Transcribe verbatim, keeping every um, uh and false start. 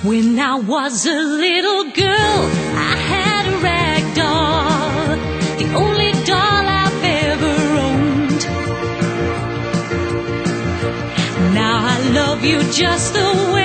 When I was a little girl, I had a rag doll, the only doll I've ever owned. Now I love you just the way